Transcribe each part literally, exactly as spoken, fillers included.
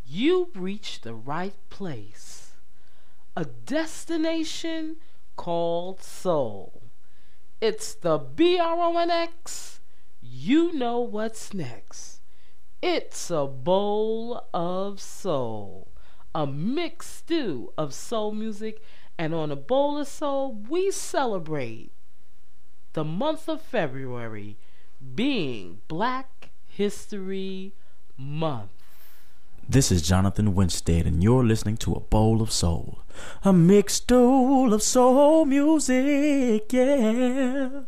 you've reached the right place. A destination called soul. It's the B R O N X. You know what's next. It's a bowl of soul. A mixed stew of soul music. And on a bowl of soul, we celebrate the month of February being Black History Month. This is Jonathan Winstead, and you're listening to A Bowl of Soul. A mixed bowl of soul music, yeah.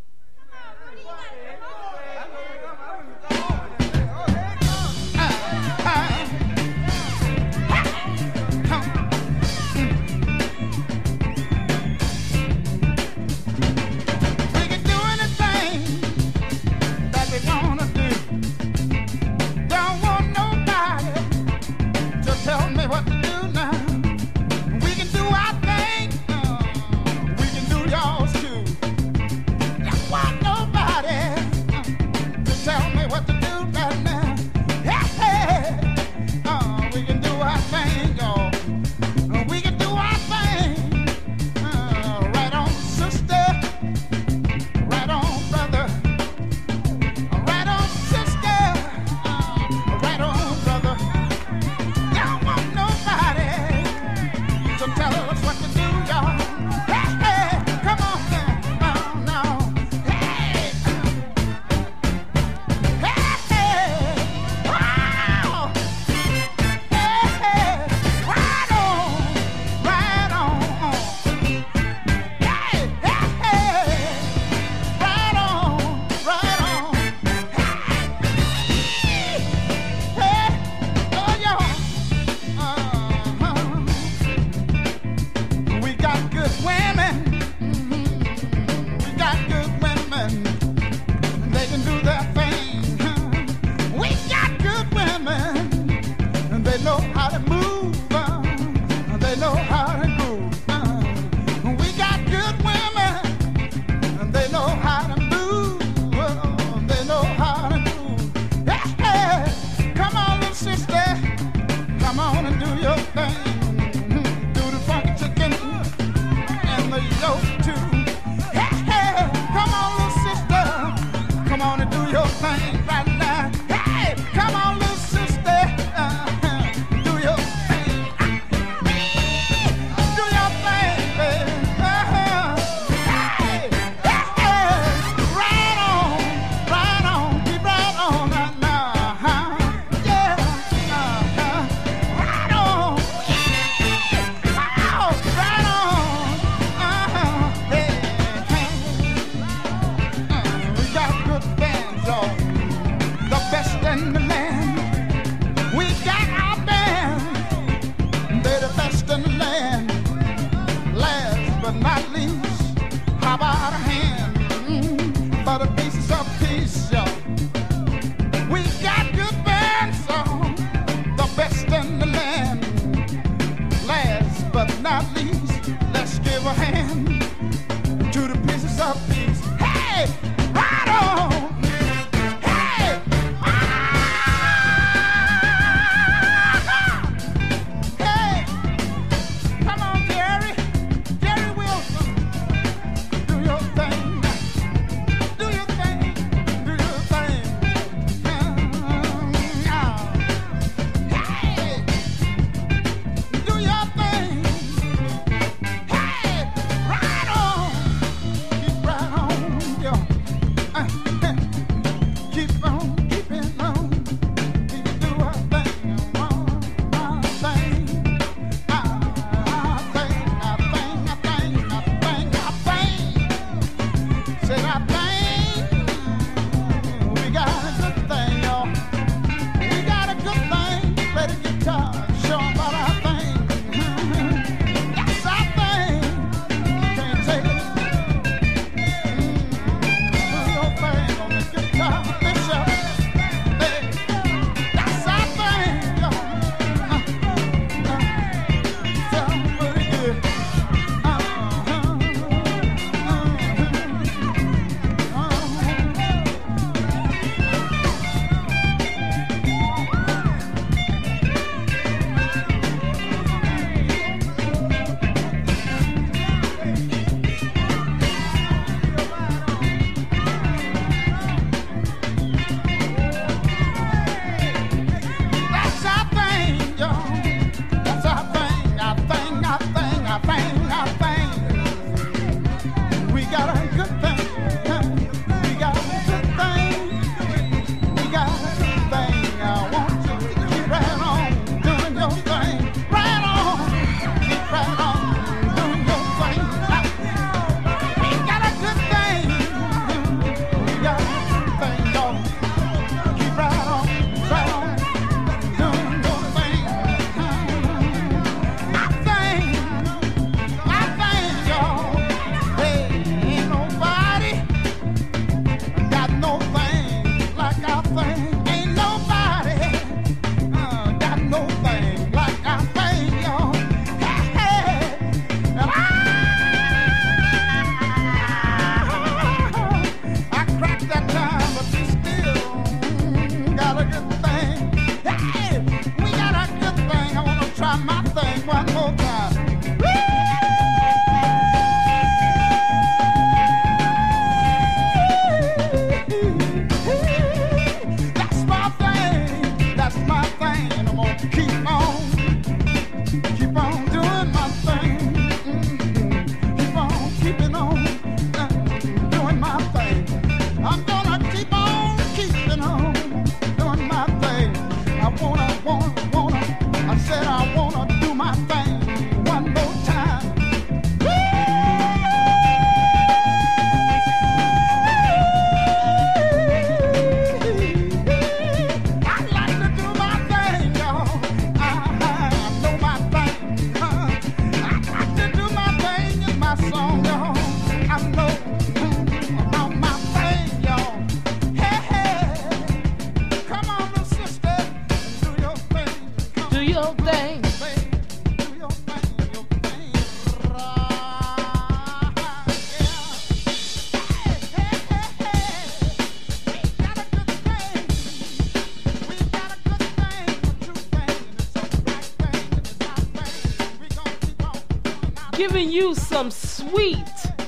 keep on, keep on doing my thing. Mm-hmm. Keep on keeping on, uh, doing my thing. I'm gonna keep on keeping on, doing my thing. I wanna, wanna, wanna, I said I wanna do my thing one more time. Giving you some sweet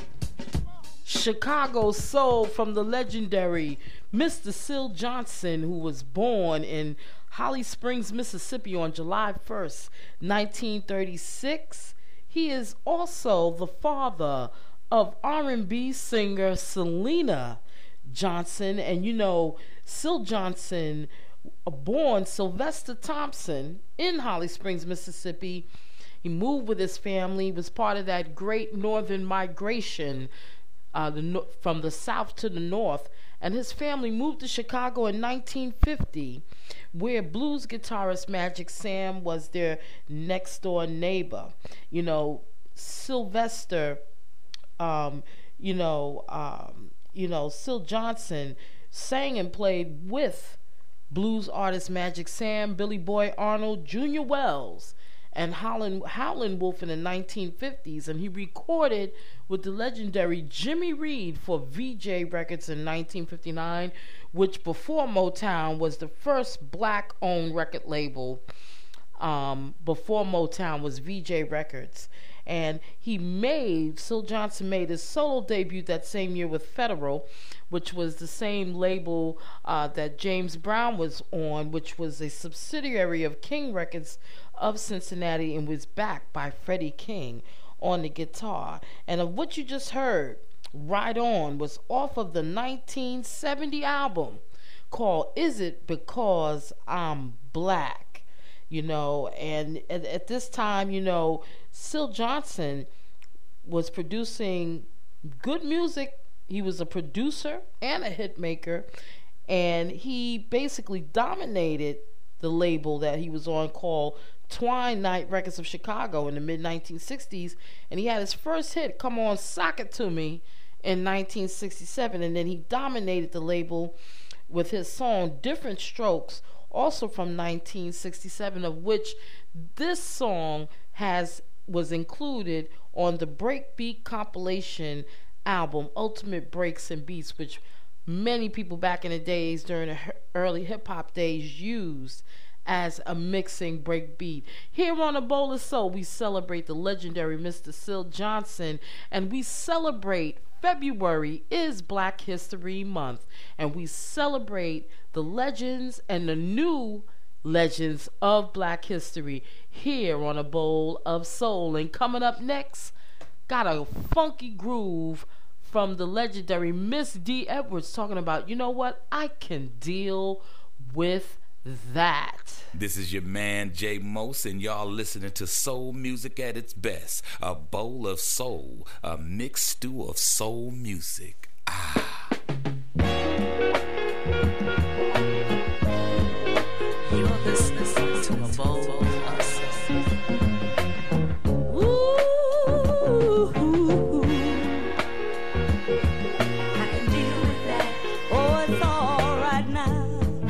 Chicago soul from the legendary Mister Syl Johnson, who was born in Holly Springs, Mississippi on July first, nineteen thirty-six. He is also the father of R and B singer Selena Johnson. And you know, Syl Johnson, born Sylvester Thompson in Holly Springs, Mississippi. He moved with his family, was part of that great northern migration uh, the, no- from the south to the north. And his family moved to Chicago in nineteen fifty, where blues guitarist Magic Sam was their next door neighbor. You know, Sylvester, um, you know, um, you know, Syl Johnson sang and played with blues artist Magic Sam, Billy Boy Arnold, Junior Wells, and Howlin', Howlin' Wolf in the nineteen fifties, and he recorded with the legendary Jimmy Reed for V J Records in nineteen fifty-nine, which before Motown was the first black-owned record label. Um, before Motown was V J Records. And he made, Syl Johnson made his solo debut that same year with Federal, which was the same label uh, that James Brown was on, which was a subsidiary of King Records of Cincinnati, and was backed by Freddie King on the guitar. And of what you just heard, Right On, was off of the nineteen seventy album called Is It Because I'm Black? You know, and at, at this time, you know, Syl Johnson was producing good music. He was a producer and a hit maker, and he basically dominated the label that he was on called Twine Night Records of Chicago in the mid nineteen sixties, and he had his first hit, Come On, Sock It To Me, in nineteen sixty-seven, and then he dominated the label with his song Different Strokes, also from nineteen sixty-seven, of which this song has was included on the Breakbeat compilation album Ultimate Breaks and Beats, which many people back in the days, during the early hip-hop days, used as a mixing breakbeat. Here on A Bowl of Soul, we celebrate the legendary Mister Syl Johnson, and we celebrate February is Black History Month, and we celebrate the legends and the new legends of Black history here on A Bowl of Soul. And coming up next, got a funky groove from the legendary Miss D. Edwards talking about, you know what, I can deal with that. This is your man Jay Mose, and y'all listening to soul music at its best. A bowl of soul, a mixed stew of soul music. Ah. You're listening to A Bowl of Soul. Ooh, I can deal with that. Oh, it's all right now.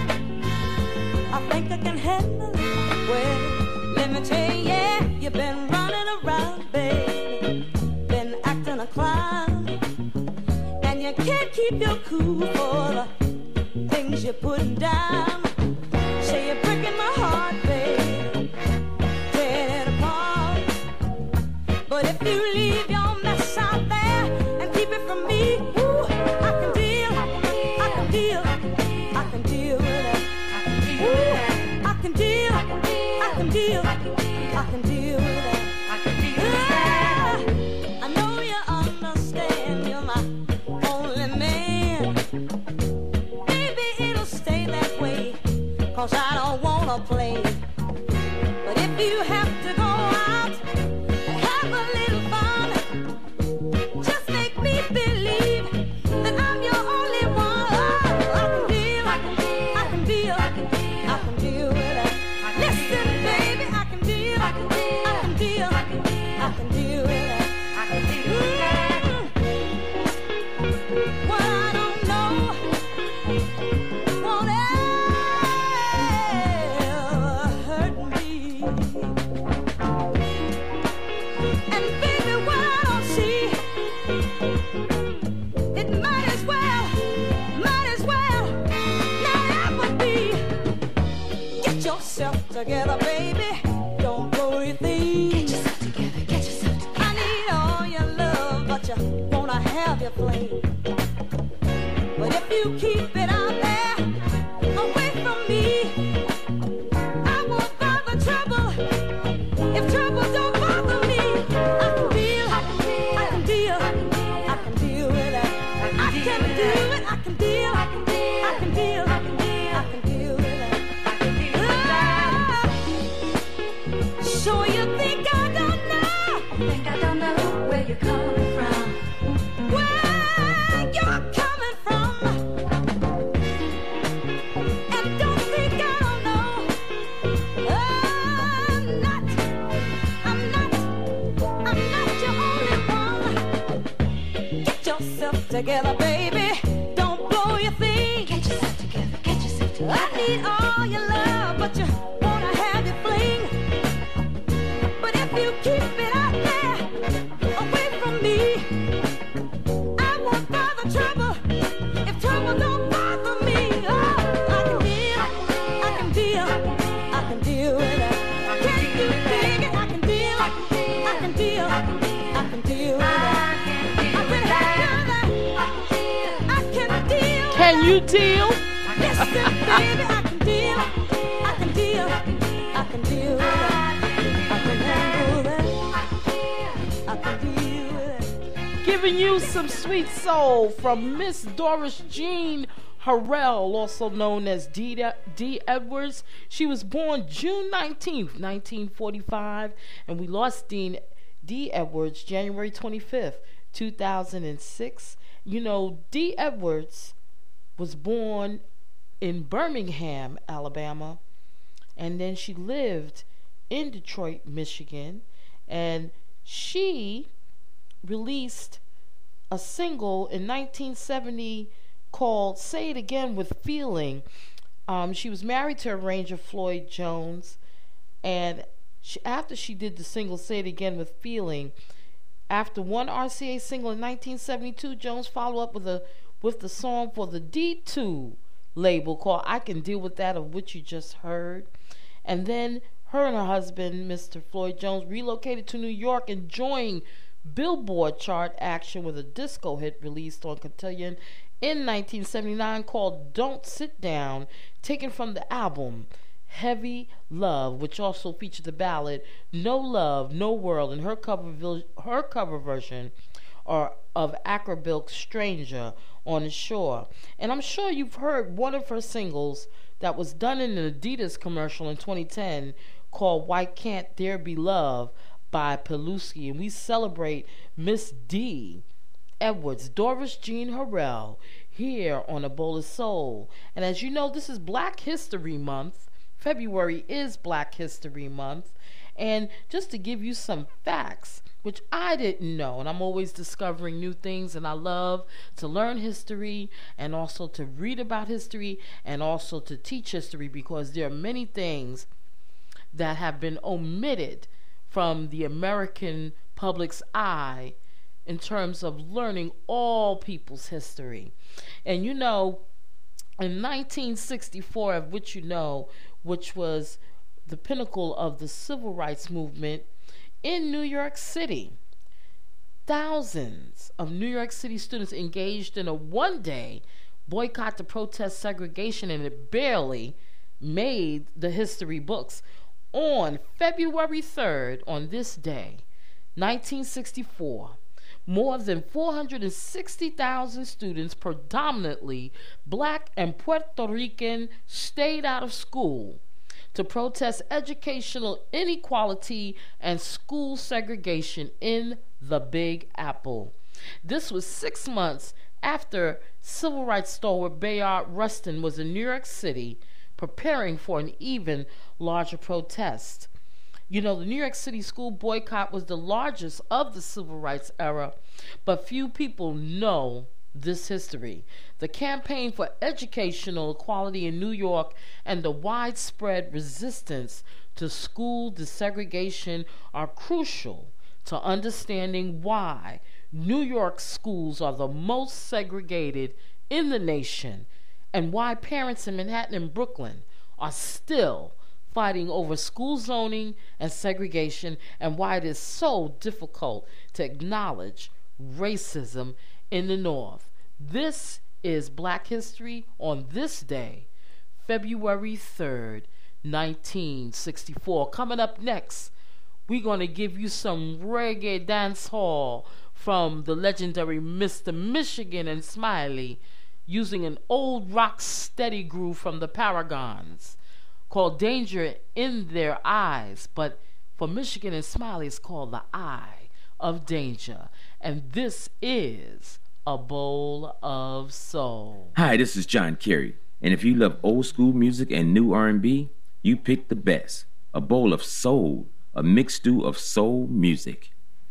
I think I can handle it. Well, let me tell you, yeah, you've been running around, baby, been acting a clown, and you can't keep your cool for the things you're putting down. Say you're breaking my heart, baby, tearing it apart. But if you leave your mess out there and keep it from me, ooh, I can deal, I can deal, I can deal with it. Ooh, I can deal, I can can deal, I can deal, I can deal with that. I can deal with that. I know you understand, you're my only man. Baby, it'll stay that way, 'cause I don't wanna play. But if you have to go out and have a little fun, just make me believe that I'm your only one. Oh, I can deal, I can deal, I can deal, I can deal, I can deal with that. Listen, baby, I can deal, I can deal, I can deal, I can deal, I can deal with that. I can deal with that. What I don't know won't ever hurt me. And baby, what I don't see, it might as well, might as well not ever be. Get yourself together, baby. Don't blow your thing. Get yourself together, get yourself together. I need all your love, but you wanna have your flame. But if you keep it out there, away from me, I won't bother trouble. If trouble don't bother me, I can deal, I can deal, I can deal, I can deal with that. I can do it, I can deal, I can deal, I can deal, I can deal, I can deal with that. I can deal with that. So you think I don't know? Think I don't know where you're coming from? Where you're coming from? And don't think I don't know. I'm not, I'm not, I'm not your only one. Get yourself together, baby. Don't blow your thing. Get yourself together, get yourself together. I need all your love, but you wanna have your fling. But if you keep it out there, away from me, I won't bother trouble. If trouble don't bother me, oh, I can deal, I can deal, I can deal with that. Can you dig it? I can deal, I can deal, I can deal with that. I can handle that. I can deal. Can you deal? Listen, baby, I can deal, I can deal, I can deal with that. I can handle that. I can deal with that. Giving you some sweet soul from Miss Doris Jean Harrell, also known as D. D. Edwards. She was born June nineteenth, nineteen forty-five, and we lost Dean D. Edwards January twenty-fifth, two thousand six. You know, D. Edwards was born in Birmingham, Alabama, and then she lived in Detroit, Michigan, and she released a single in nineteen seventy called Say It Again with Feeling. Um, she was married to arranger Floyd Jones, and she, after she did the single Say It Again with Feeling, after one R C A single in nineteen seventy-two, Jones followed up with a with the song for the D two label called I Can Deal With That, of which you just heard. And then her and her husband, Mister Floyd Jones, relocated to New York and joined Billboard chart action with a disco hit released on Cotillion in nineteen seventy-nine called Don't Sit Down, taken from the album Heavy Love, which also featured the ballad No Love, No World, and her cover her cover version or of Acrobilk's Stranger on the Shore. And I'm sure you've heard one of her singles that was done in an Adidas commercial in twenty ten called Why Can't There Be Love by Peluski. And we celebrate Miss D. Edwards, Doris Jean Harrell, here on A Bowl of Soul. And as you know, this is Black History Month. February is Black History Month. And just to give you some facts, which I didn't know, and I'm always discovering new things, and I love to learn history and also to read about history and also to teach history, because there are many things that have been omitted from the American public's eye in terms of learning all people's history. And you know, in nineteen sixty-four, of which you know, which was the pinnacle of the civil rights movement in New York City, thousands of New York City students engaged in a one-day boycott to protest segregation, and it barely made the history books. On February third, on this day, nineteen sixty-four, more than four hundred sixty thousand students, predominantly black and Puerto Rican, stayed out of school to protest educational inequality and school segregation in the Big Apple. This was six months after civil rights stalwart Bayard Rustin was in New York City preparing for an even larger protest. You know, the New York City school boycott was the largest of the civil rights era, but few people know this history. The campaign for educational equality in New York and the widespread resistance to school desegregation are crucial to understanding why New York schools are the most segregated in the nation and why parents in Manhattan and Brooklyn are still fighting over school zoning and segregation, and why it is so difficult to acknowledge racism in the North. This is Black History on this day, February third, nineteen sixty-four. Coming up next, we're going to give you some reggae dance hall from the legendary Mister Michigan and Smiley, using an old rock steady groove from the Paragons called Danger in Their Eyes, but for Michigan and Smiley it's called The Eye of Danger. And this is A Bowl of Soul. Hi, this is John Kerry, and if you love old school music and new R and B, you picked the best. A Bowl of Soul, a mixed stew of soul music.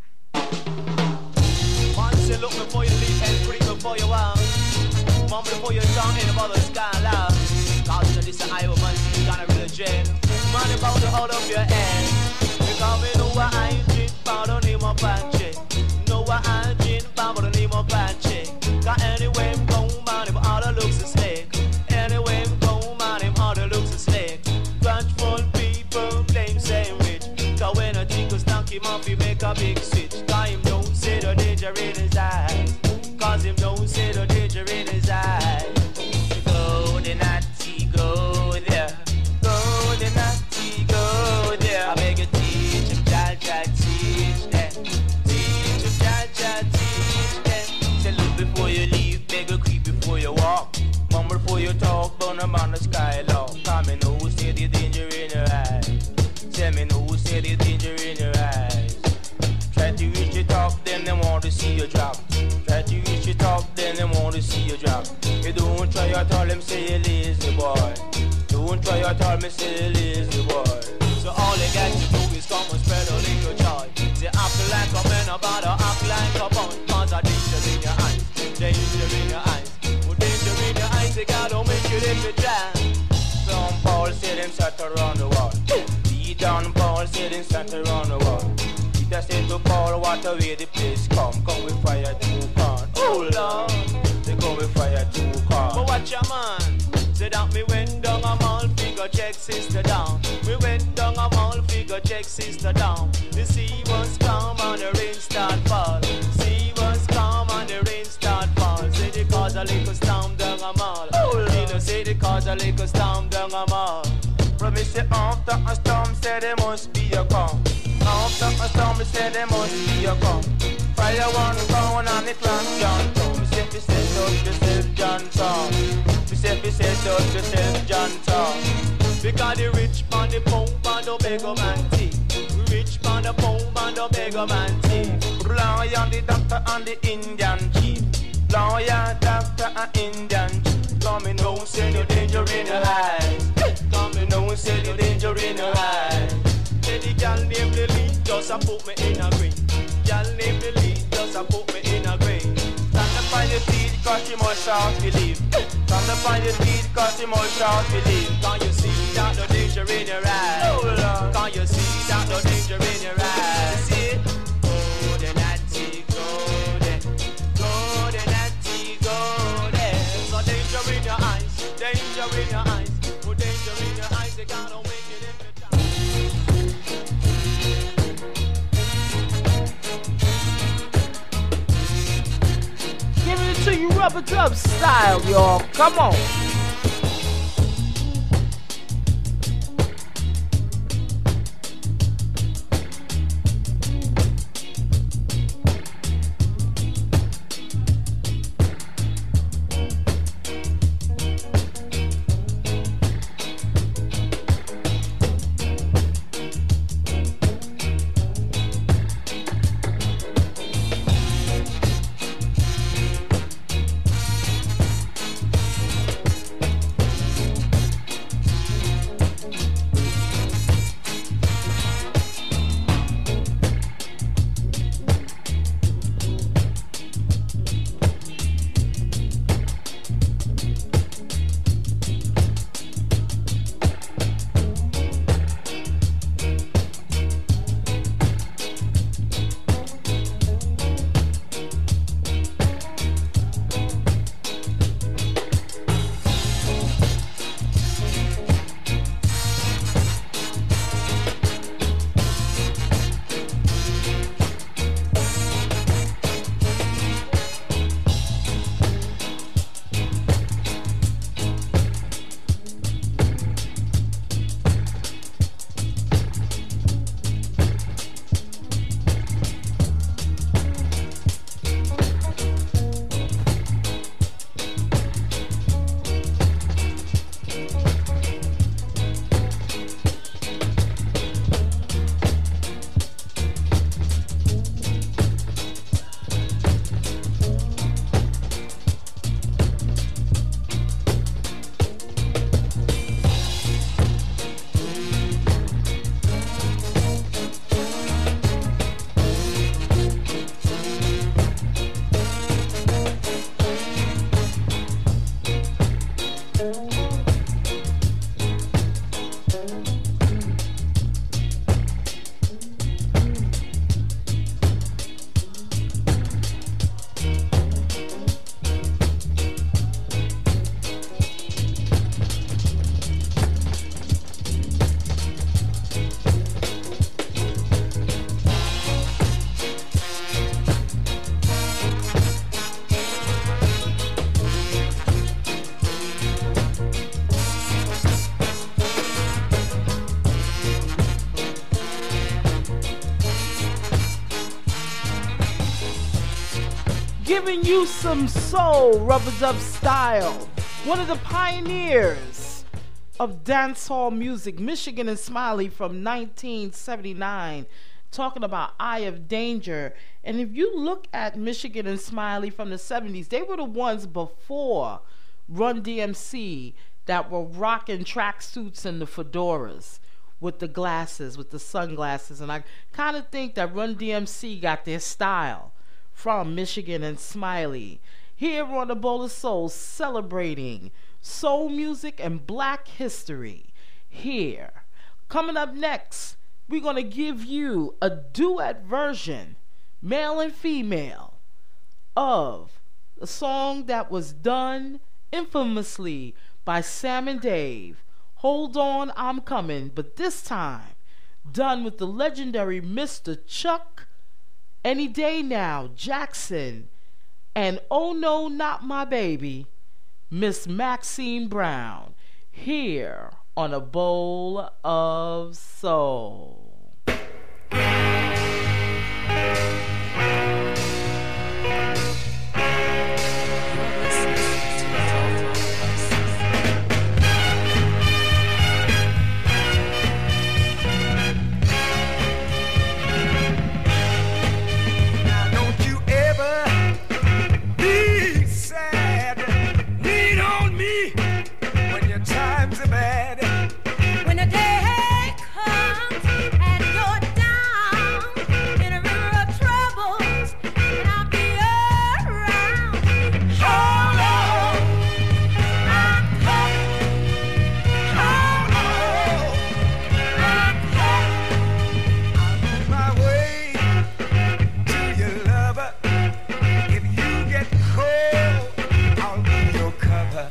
Once you look before you leave and breathe before you walk, mom before you down in about the sky loud. Cause you know this is Iowa man, you got a religion. Man about to hold up your hand. Because we know what I drink, but don't need more punching. Know what I drink, but don't need more punching. Cause anyway I'm going, man, if all the looks are slick. Anyway I'm going, man, if all the looks are slick. Grudgeful people claim same rich. Cause when a chico stank him up, he make a big switch. Cause him don't see the danger in his eyes. Cause him don't see the danger in his eyes. Go the natty, go there. Go the natty, go there. I beg you teach him, child, child, teach them. Teach him, child, child, teach them. Say look before you leave, beg you creep before you walk. Mumble before you talk, burn them on the skylark. Come me know, say the danger in your eyes. Tell me know, say the danger in your eyes. Try to reach the top, then they want to see you drop. Try to reach the top, then they want to see you drop. You don't try at all, them say you lazy boy. Don't try at all, me say you lazy boy. So all you got to do is come and spread a little joy. Say act like a man, about to act like a bun. Cause a danger in your eyes, danger in your eyes. With danger in your eyes, they gotta make you live it down. Some Paul said him sat around the wall. Beat down Paul said him sat around the wall. Peter said to Paul, what a way the place come. Come with fire to corn. Oh Lord, they come with fire to corn. But watch your man. Say that me went down a mall, figure check sister down. We went down a mall, figure check sister down. The sea was calm and the rain start fall. Sea was calm and the rain start fall. Say they cause a little storm down a mall. Oh Lord, you know, say they cause a little storm down a mall. Promise say after a storm, say there must be a calm. After a storm, me say there must be a calm. Fire one gone and it land John Tom. Me say, me say, touch yourself, John Tom. Me say, me say, touch yourself, John Tom. Because the rich man, the poor man, the beggar man thief. Rich man, the poor man, the beggar man thief. Lawyer, the doctor, and the Indian chief. Lawyer, doctor, and Indian chief. Come in, don't say no danger in your eyes. Come in, don't say no danger in your eyes. Say the girl named Lily, just a put me in a green. Girl named Lily, just a put me in a green. Stand up on your feet, cause she must shout believe. Stand up on your feet, cause she must shout believe. Can you see that the danger in your eyes? Oh Lord, can you see that the danger in your eyes? See it? Go the natty, go there. Go the natty, go there. So danger in your eyes, danger in your eyes. Oh danger in your eyes, they gotta make it in the time. Giving it to you rubber dub style, y'all. Come on. Giving you some soul, rub-a-dub style. One of the pioneers of dancehall music, Michigan and Smiley from nineteen seventy-nine, talking about Eye of Danger. And if you look at Michigan and Smiley from the seventies, they were the ones before Run D M C that were rocking tracksuits and the fedoras with the glasses, with the sunglasses. And I kind of think that Run D M C got their style from Michigan and Smiley. Here on the Bowl of Soul, celebrating soul music and black history. Here. Coming up next, we're going to give you a duet version, male and female, of a song that was done infamously by Sam and Dave. Hold On, I'm Coming, but this time done with the legendary Mister Chuck Any Day Now Jackson, and Oh No Not My Baby, Miss Maxine Brown, here on A Bowl of Soul. When the day comes and you're down in a river of troubles, and I'll be around. Hold on, I'm coming. Hold on, I'm coming. On my way to your lover. If you get cold, I'll be your cover.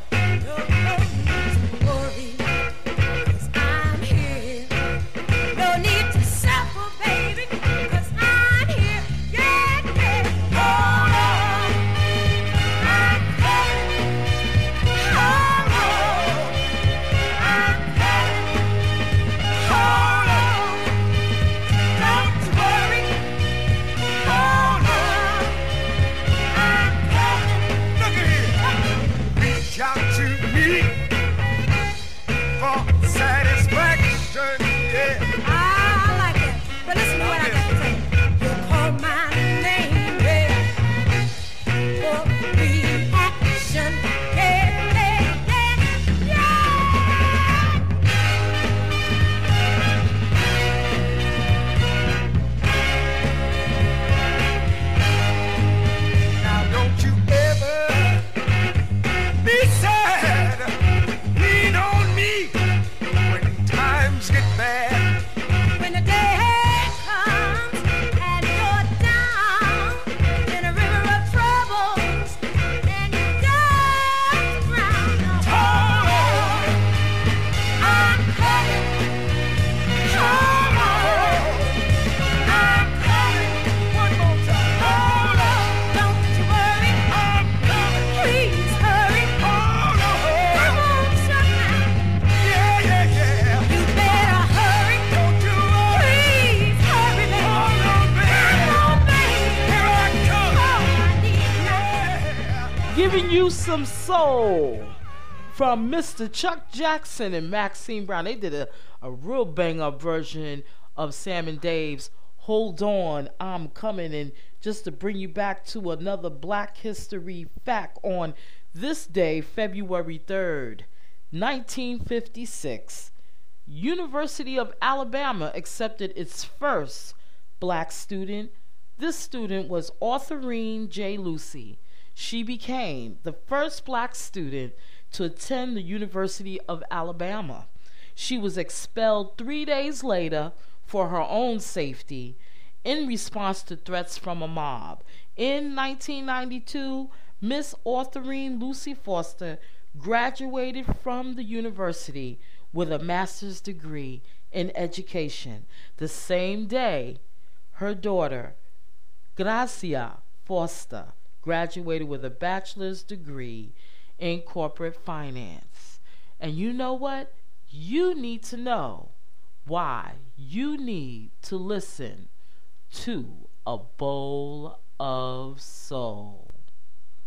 Some soul from Mister Chuck Jackson and Maxine Brown. They did a, a real bang-up version of Sam and Dave's Hold On, I'm Coming. And just to bring you back to another Black History fact, on this day, February third, nineteen fifty-six, University of Alabama accepted its first black student. This student was Autherine J. Lucy. She became the first black student to attend the University of Alabama. She was expelled three days later for her own safety in response to threats from a mob. In nineteen ninety-two, Miss Autherine Lucy Foster graduated from the university with a master's degree in education. The same day, her daughter, Gracia Foster, graduated with a bachelor's degree in corporate finance. And you know what? You need to know why you need to listen to A Bowl of Soul.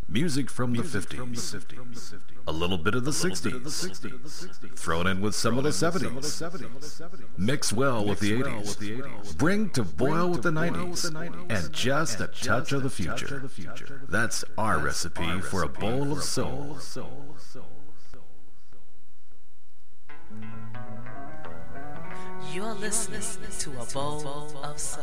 Music from the fifties, a little bit of the sixties, thrown in with some of the seventies, mix well with the eighties, bring to boil with the nineties, and just a touch of the future. That's our recipe for a bowl of soul. You're listening to a bowl of soul.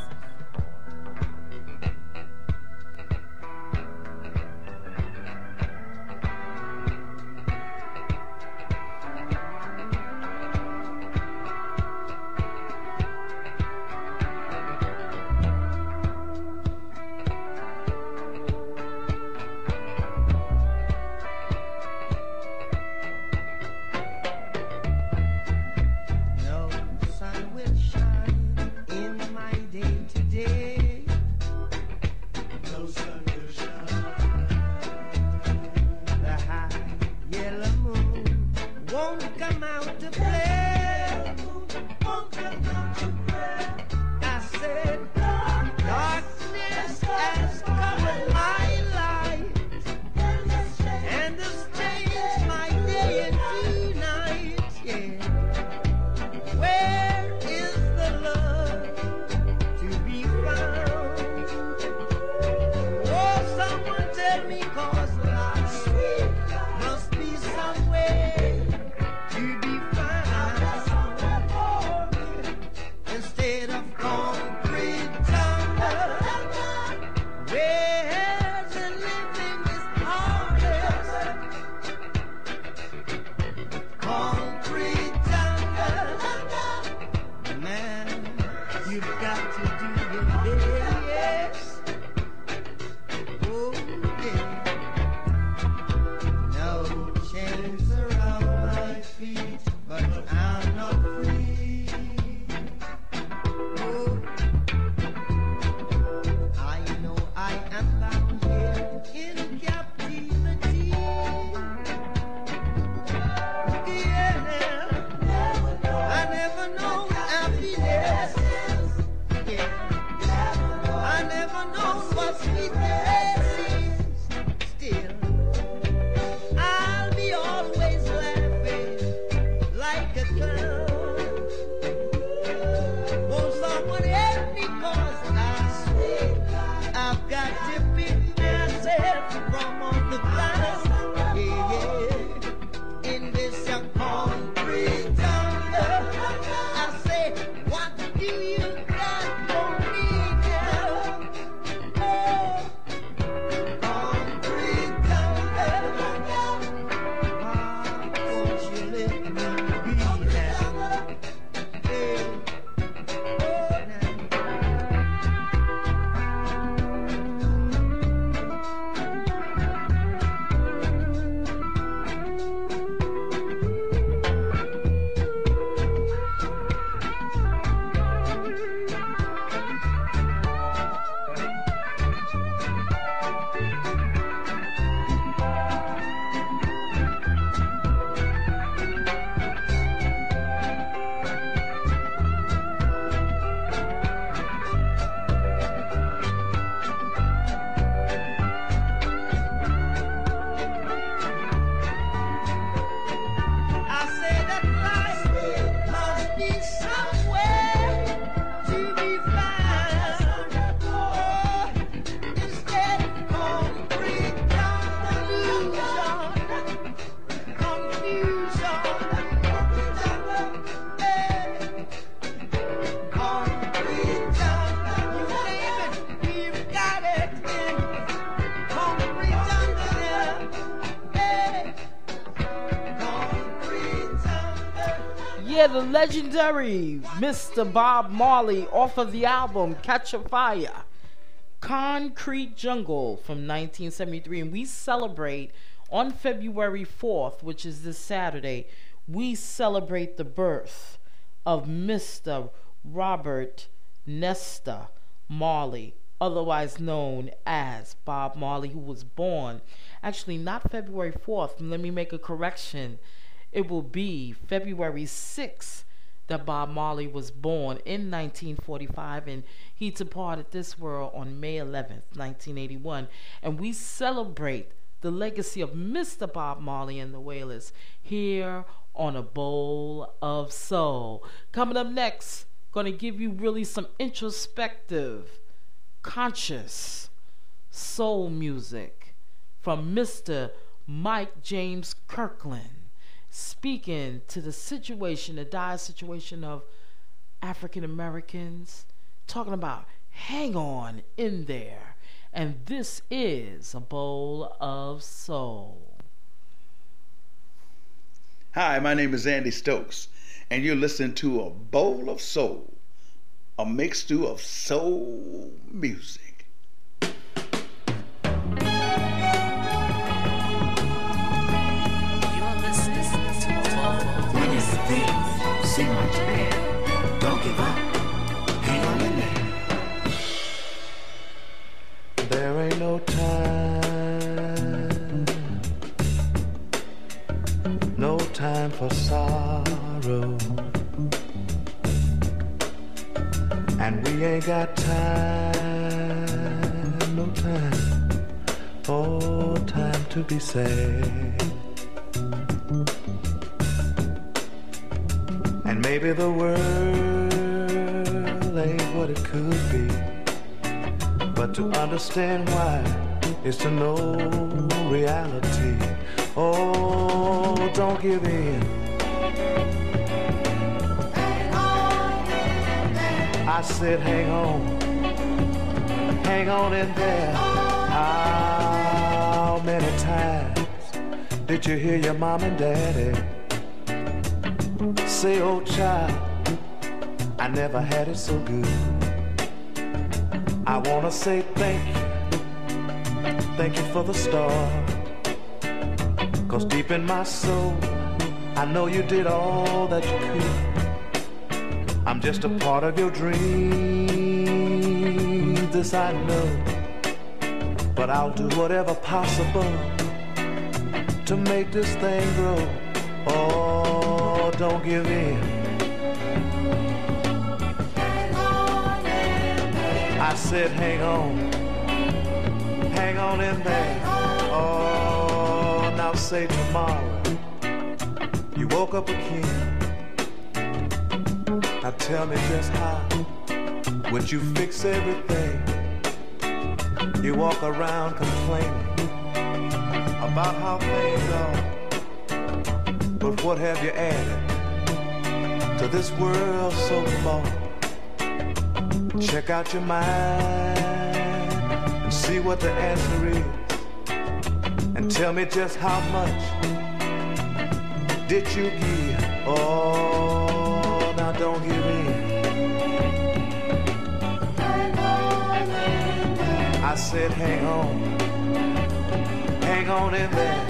Yeah, the legendary Mister Bob Marley off of the album Catch a Fire, Concrete Jungle from nineteen seventy-three. And we celebrate on February fourth, which is this Saturday, we celebrate the birth of Mister Robert Nesta Marley, otherwise known as Bob Marley, who was born, actually not February fourth, let me make a correction. It will be February sixth, that Bob Marley was born in nineteen forty-five, and he departed this world on May eleventh, nineteen eighty-one. And we celebrate the legacy of Mister Bob Marley and the Wailers here on A Bowl of Soul. Coming up next, going to give you really some introspective, conscious soul music from Mister Mike James Kirkland, speaking to the situation, the dire situation of African Americans, talking about hang on in there. And this is A Bowl of Soul. Hi, my name is Andy Stokes, and you're listening to A Bowl of Soul, a mixed stew of soul music. You're listening to A Bowl. When it's the thing, sing like your man. Don't give up. Hang on in there. There ain't no time, no time for sorrow, and we ain't got time, no time, oh, time to be sad. And maybe the world ain't what it could be, but to understand why is to know reality. Oh, don't give in. I said hang on, hang on in there. How many times did you hear your mom and daddy say, oh child, I never had it so good. I wanna say thank you, thank you for the start, 'cause deep in my soul, I know you did all that you could. I'm just a part of your dream, this I know, but I'll do whatever possible to make this thing grow. Oh, don't give in. I said hang on, hang on in there. Oh, now say tomorrow you woke up a king. Now tell me just how would you fix everything? You walk around complaining about how things are, but what have you added to this world so far? Check out your mind and see what the answer is, and tell me just how much did you give? Oh, now don't give in. I said hang on, hang on in there.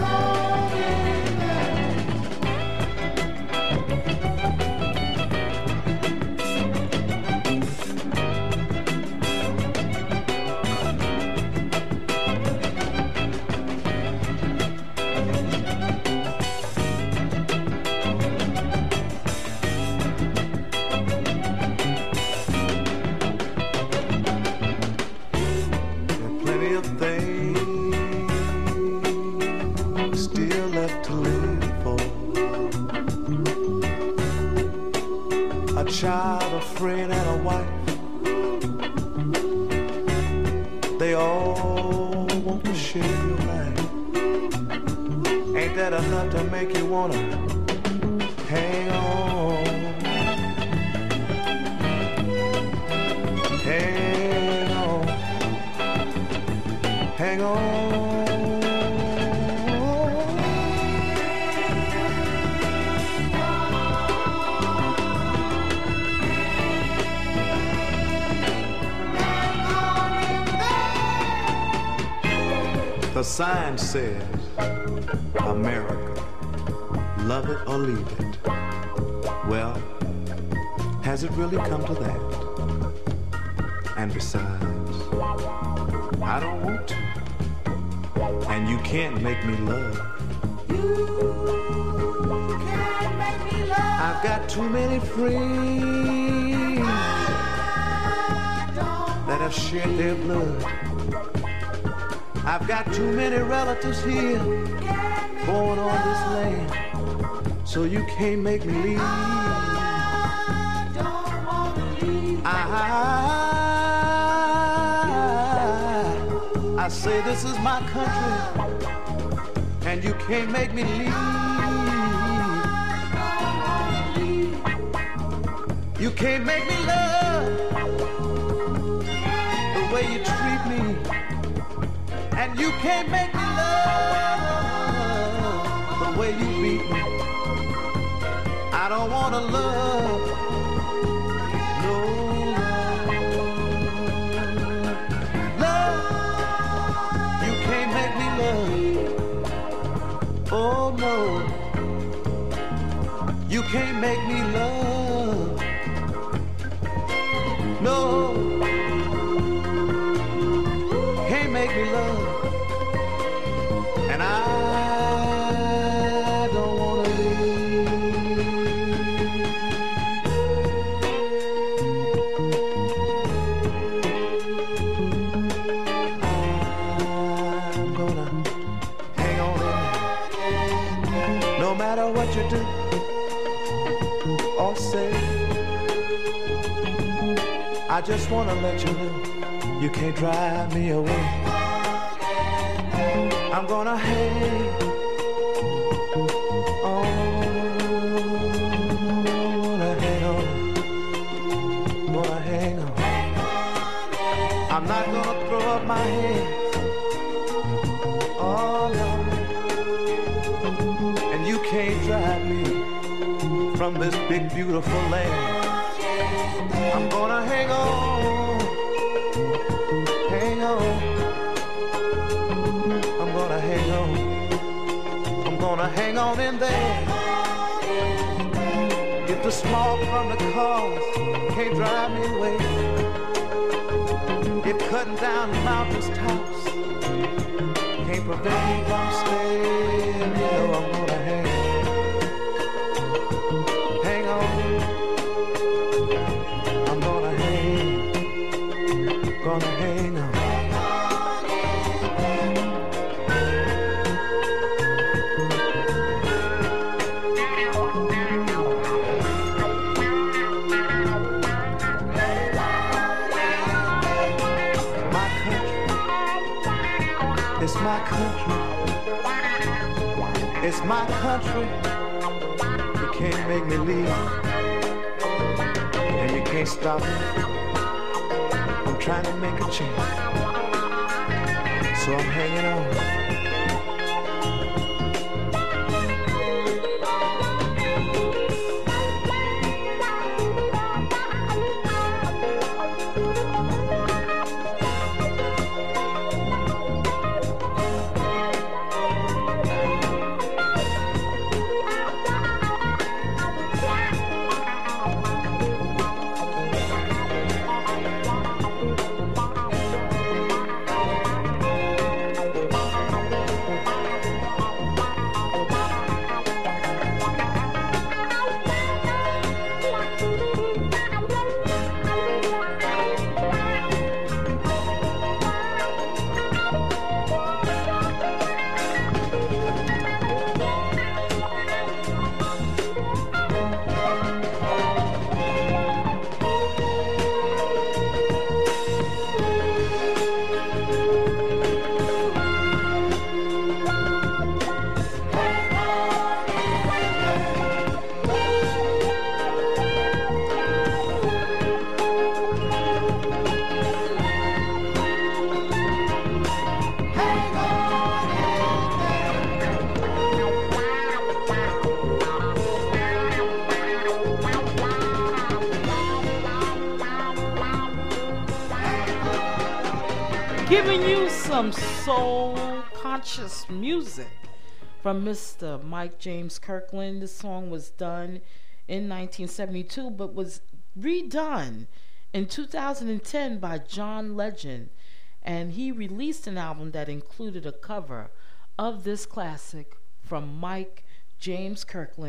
Child, a friend, and a wife, they all want to share your life. Ain't that enough to make you wanna hang on, hang on, hang on. The sign says, America, love it or leave it. Well, has it really come to that? And besides, I don't want to. And you can't make me love. You can't make me love. I've I've got too many friends that have shed their blood. I've got too many relatives here born on this land, so you can't make me leave. I, I say this is my country, and you can't make me leave. You can't make me love the way you treat me, and you can't make me love the way you beat me. I don't want to love, no love. Love, you can't make me love. Oh no, you can't make me love. No, can't make me love, and I don't wanna leave. I'm gonna hang on in there, no matter what you do or say. I just wanna let you know you can't drive me away. I'm gonna hang on, gonna hang on, gonna hang on. I'm not gonna throw up my hands, oh no. And you can't drive me from this big beautiful land. I'm gonna hang on, hang on. I'm gonna hang on, I'm gonna hang on in there. If the smoke from the cars can't drive me away, if cutting down mountains tops can't prevent me from staying, you know I'm gonna hang, hang on. Gonna hang on. My country, it's my country, it's my country. You can't make me leave, and you can't stop me. Trying to make a change, so I'm hanging on. Giving you some soul conscious music from Mister Mike James Kirkland. This song was done in nineteen seventy-two but was redone in two thousand ten by John Legend, and he released an album that included a cover of this classic from Mike James Kirkland,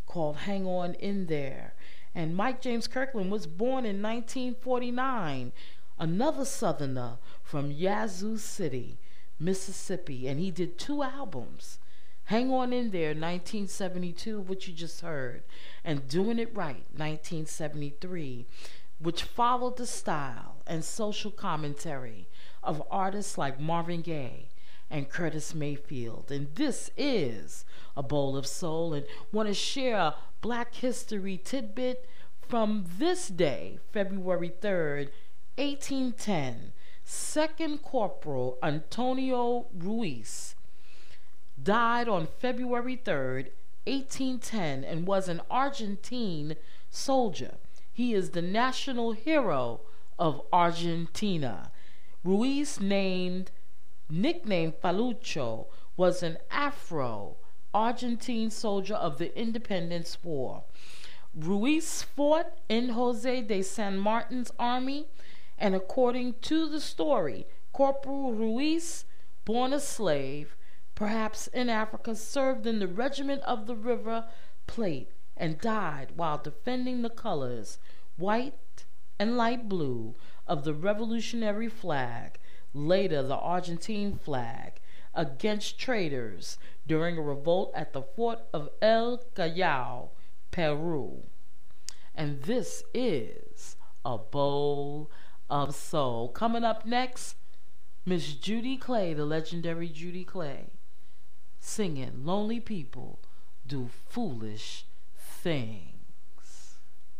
called Hang On In There. And Mike James Kirkland was born in nineteen forty-nine, another Southerner from Yazoo City, Mississippi, and he did two albums. Hang On In There, nineteen seventy-two, which you just heard, and Doing It Right, nineteen seventy-three, which followed the style and social commentary of artists like Marvin Gaye and Curtis Mayfield. And this is A Bowl of Soul, and want to share a Black History tidbit from this day, February third, eighteen ten. Second Corporal Antonio Ruiz died on February third, eighteen ten, and was an Argentine soldier. He is the national hero of Argentina. Ruiz, named nicknamed Falucho, was an Afro-Argentine soldier of the Independence War. Ruiz fought in Jose de San Martin's army, and according to the story, Corporal Ruiz, born a slave, perhaps in Africa, served in the regiment of the River Plate and died while defending the colors, white and light blue, of the revolutionary flag, later the Argentine flag, against traitors during a revolt at the fort of El Callao, Peru. And this is A Bowl of Soul. Coming up next, Miss Judy Clay, the legendary Judy Clay, singing Lonely People Do Foolish Things.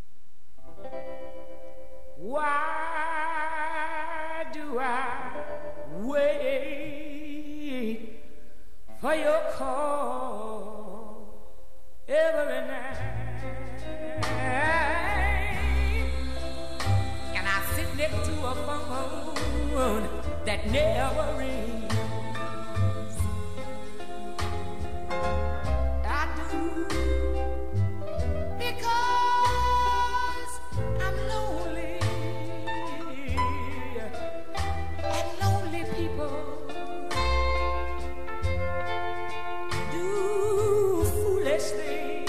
Why do I wait for your call every night? And I sit next to a phone that never rings. I do, because I'm lonely, and lonely people do foolish things.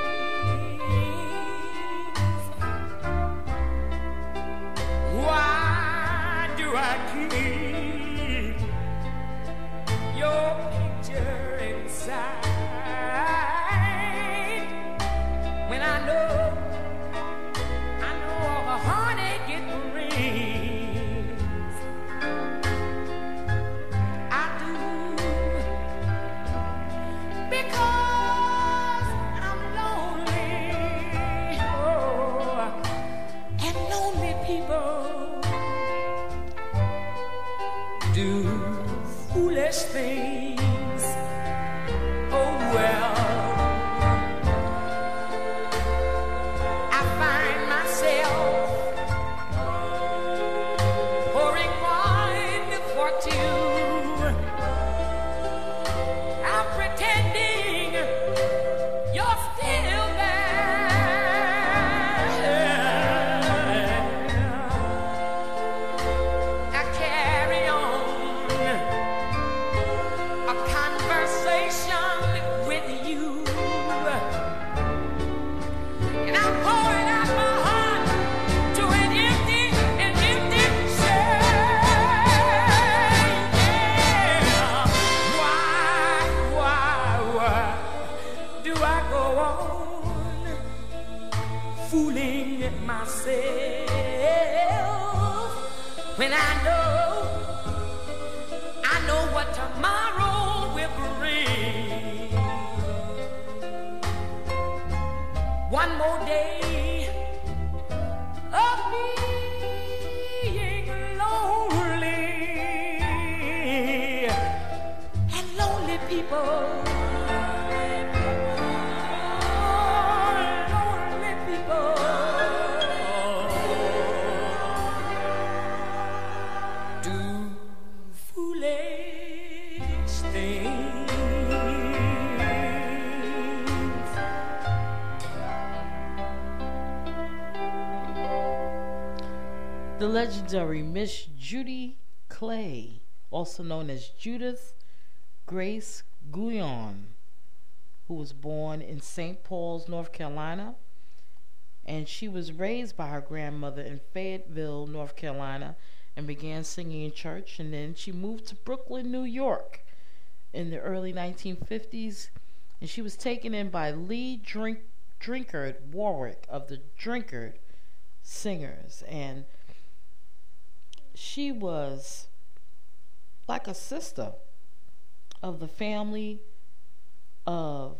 Why do I keep your picture inside when I know, I know all the heartache it brings? I do, because I'm lonely, oh, and lonely people do foolish things. Oh well, I find myself pouring wine for two. I'm pretending you're still there. I carry on a conversation with you, and I'm pouring out my heart to an empty, an empty shell. Yeah. Why, why, why do I go on fooling myself when I know, I know what tomorrow will bring? One more day of being lonely, and lonely people, oh, lonely people do foolish things. The legendary Miss Judy Clay, also known as Judith Grace Guyon, who was born in Saint Paul's, North Carolina. And she was raised by her grandmother in Fayetteville, North Carolina, and began singing in church. And then she moved to Brooklyn, New York in the early nineteen fifties. And she was taken in by Lee Drink, Drinkard Warwick of the Drinkard Singers. And she was like a sister of the family of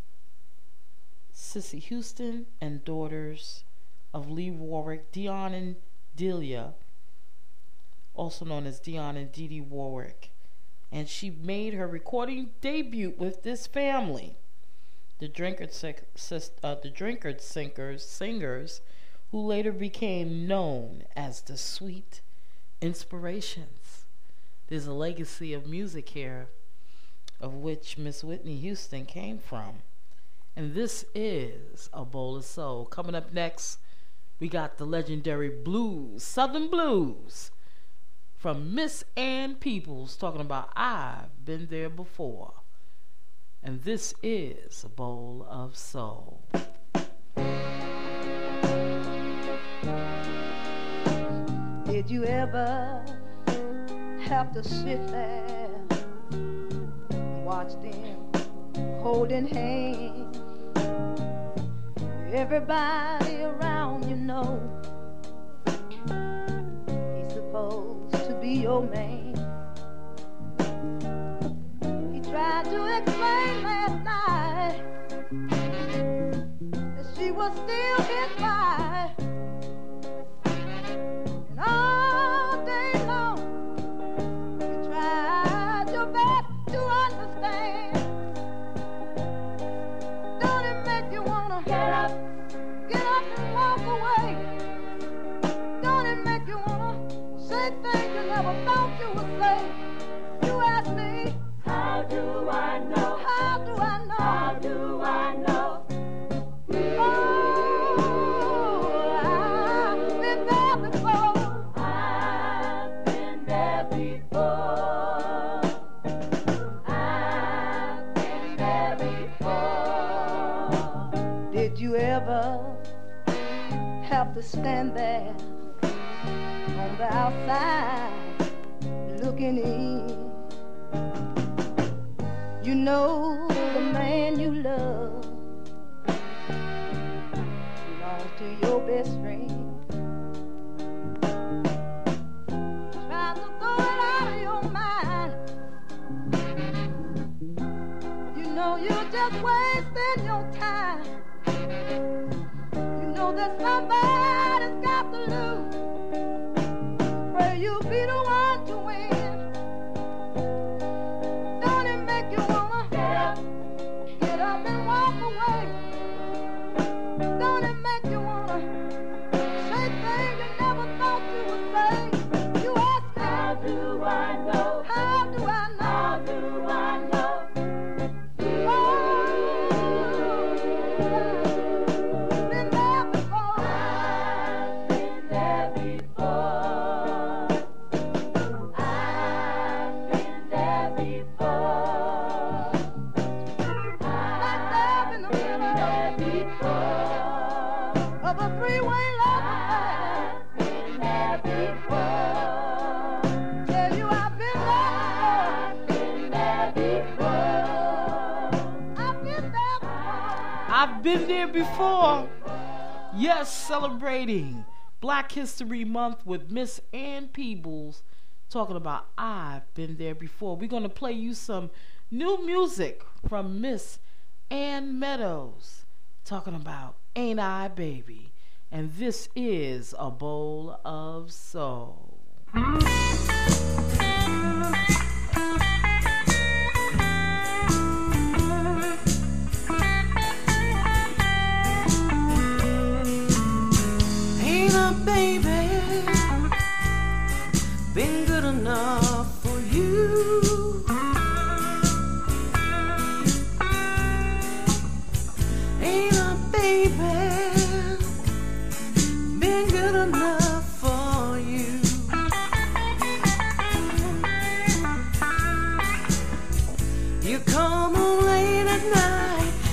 Cissy Houston and daughters of Lee Warwick, Dion and Delia, also known as Dion and Dee Dee Warwick. And she made her recording debut with this family, the Drinkard, uh, the Drinkard Singers, singers, who later became known as the Sweet Inspirations. There's a legacy of music here, of which Miss Whitney Houston came from. And this is A Bowl of Soul. Coming up next, we got the legendary blues, Southern Blues, from Miss Ann Peebles, talking about I've Been There Before. And this is A Bowl of Soul. Did you ever have to sit there and watch them holding hands? Everybody around you know he's supposed to be your man. He tried to explain last night that she was still his wife. And all day long you tried your best to understand. Don't it make you wanna get up, get up and walk away? Don't it make you wanna say things you never thought you would say? You ask me, how do I know? How do I know? How do I know? Oh, I've been there before. I've been there before. I've been there before. Did you ever have to stand there on the outside looking in? You know the man you love belongs to your best friend. Try to throw it out of your mind. You know you're just wasting your time. You know that somebody's got to lose. Pray you be the one to win. Don't it make you wanna get up, get up and walk away? Don't it make you wanna say things you never thought you would say? You ask me, how do I know? How do I know? How do I know? Oh, been there before. I've been there before. I've been there before. Like there in the middle of a freeway love. I've been there before. Tell you I've been there before. I've been there before. I've been there before. Yes, celebrating Black History Month with Miss Ann Peebles, talking about I've Been There Before. We're going to play you some new music from Miss Ann Meadows, talking about Ain't I Baby. And this is A Bowl of Soul. Ain't a baby been good enough for you? Ain't a baby been good enough for you? You come home late at night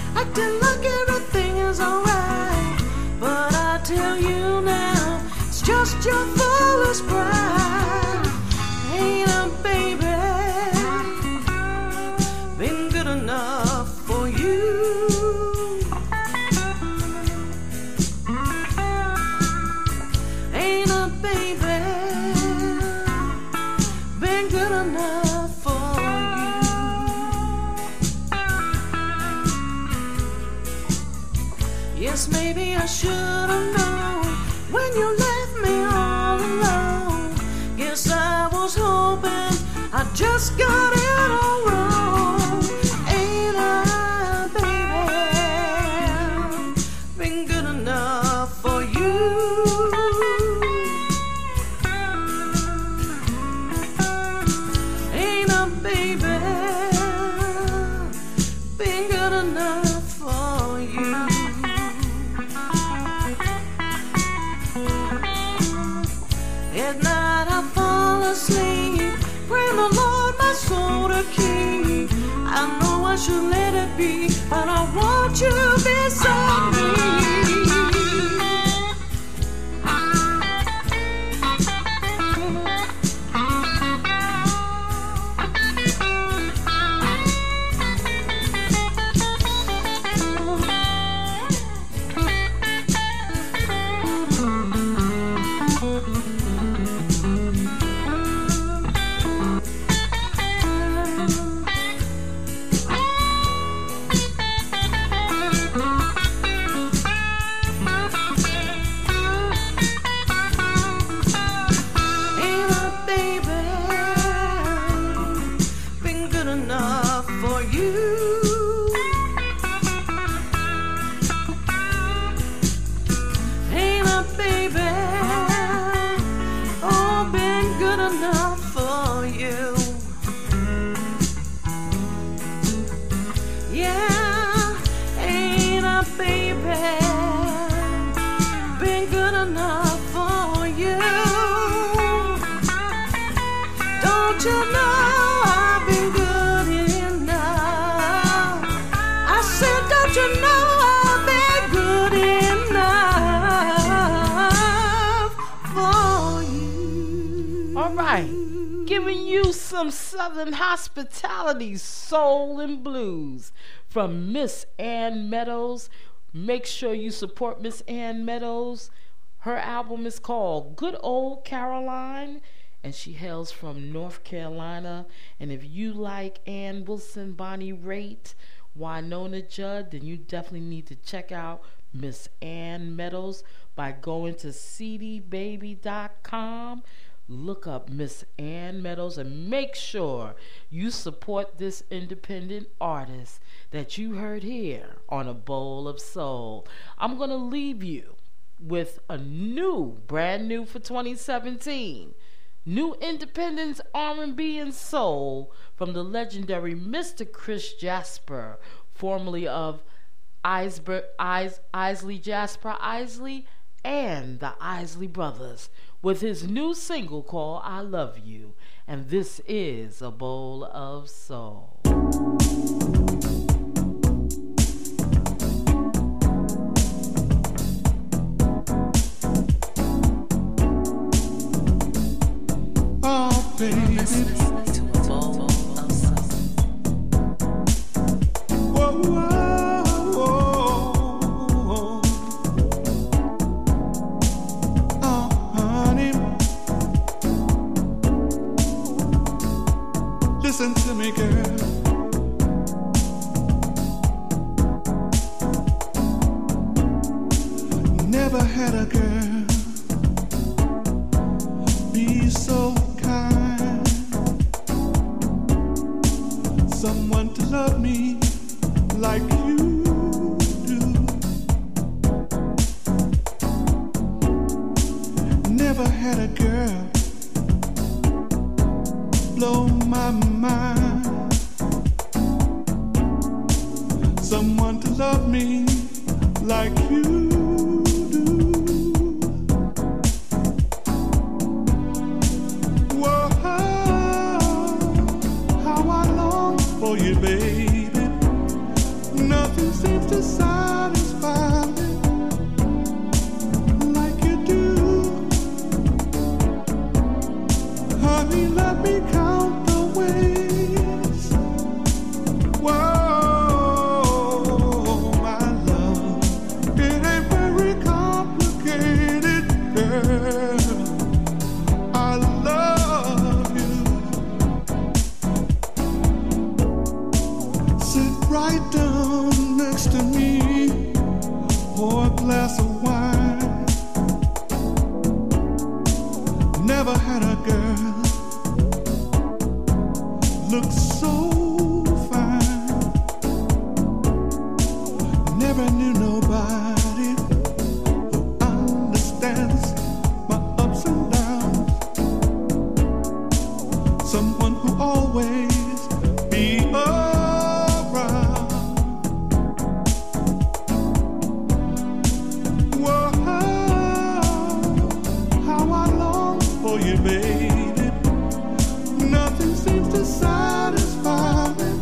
Guess maybe I should have known when you left me all alone. Guess I was hoping I just got it all wrong. Ain't I, baby, been good enough for you? Ain't I, baby, been good enough for you? At night I fall asleep, praying the Lord my soul to keep. I know I should let it be, but I want you beside me. Giving you some Southern hospitality, soul and blues from Miss Ann Meadows. Make sure you support Miss Ann Meadows. Her album is called Good Old Caroline, and she hails from North Carolina. And if you like Ann Wilson, Bonnie Raitt, Wynonna Judd, then you definitely need to check out Miss Ann Meadows by going to c d baby dot com. Look up Miss Ann Meadows and make sure you support this independent artist that you heard here on A Bowl of Soul. I'm going to leave you with a new, brand new for twenty seventeen, new independence R and B and soul from the legendary Mister Chris Jasper, formerly of Iceberg, Is, Isley Jasper Isley and the Isley Brothers, with his new single called I Love You. And this is A Bowl of Soul. Oh, baby. Listen to A Bowl of Soul. Whoa, whoa. Listen to me, girl. Never had a girl be so kind, someone to love me like you do. Never had a girl blow my mind, someone to love me like you do. Whoa, how I long for you, baby. Nothing seems to satisfy me like you do. Honey, let me count the ways. Whoa, my love, it ain't very complicated, girl. I love you. Sit right down next to me, pour a someone who always be around. Whoa, how I long for you, baby. Nothing seems to satisfy me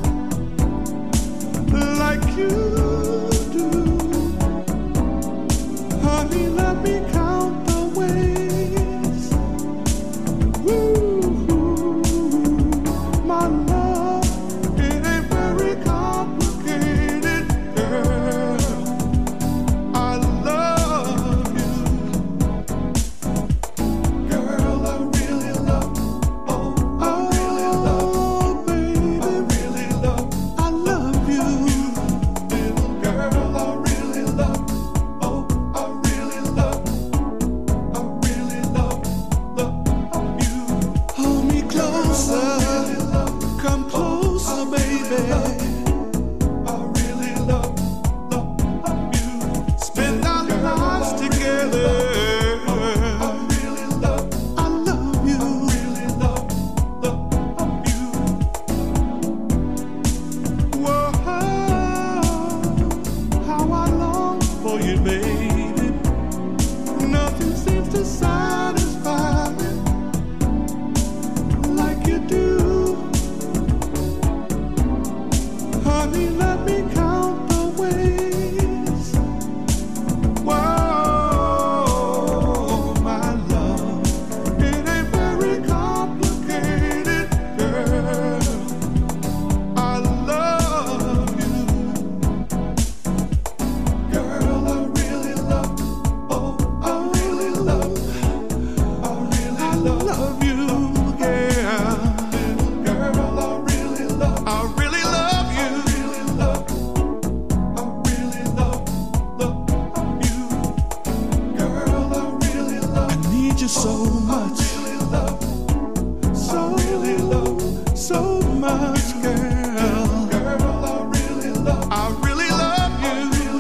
like you do. Honey, let me count the ways. Woo, my love, it ain't very complicated, girl. I love you, girl. I really love. Oh, I really love, baby. I really love. I love you, little girl. I really love. Oh, I really love. I really love, love you. Hold me closer, come closer, baby. I really love, love you. Spend our lives together. I really love, I love you. I really love, love you. Whoa, how I long for you, baby. Nothing seems to satisfy me like you do. Honey, let me count the ways. Whoa, my love, it ain't very complicated, girl. I love you, girl. I really love. Oh, I really love. I really love you, yeah. Little girl, I really love. I really love you. I really love. I really love, love you, girl. I really love. I need you so much. I really love. So really love. So much, girl. Girl, I really love. I really love you.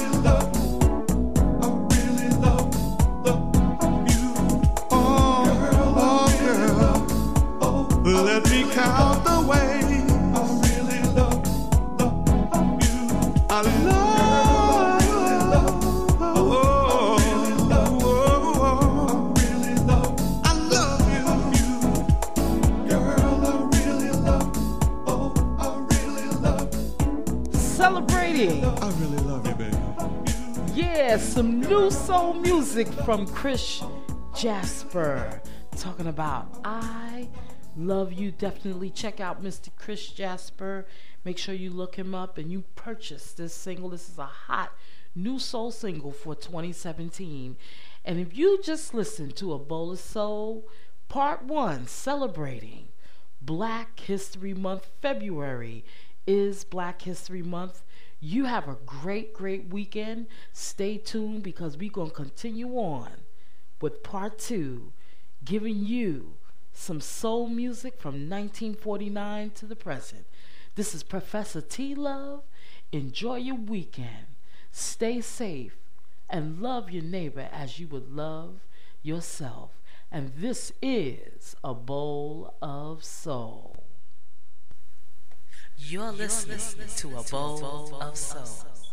I really love. I really love, love you. Oh, oh, girl. Let me count the ways. I really love, love you. I love, oh, really love. I love you, girl. I really love. Oh, I really love. Celebrating. I really love you, baby. Yeah, some new soul music from Chris Jasper. Talking about I Love You. Definitely check out Mister Chris Jasper. Make sure you look him up and you purchase this single. This is a hot new soul single for twenty seventeen. And if you just listen to A Bowl of Soul, part one, celebrating Black History Month. February is Black History Month. You have a great, great weekend. Stay tuned because we're going to continue on with part two, giving you some soul music from nineteen forty-nine to the present. This is Professor T Love. Enjoy your weekend. Stay safe and love your neighbor as you would love yourself. And this is A Bowl of Soul. You're listening to A Bowl of Soul.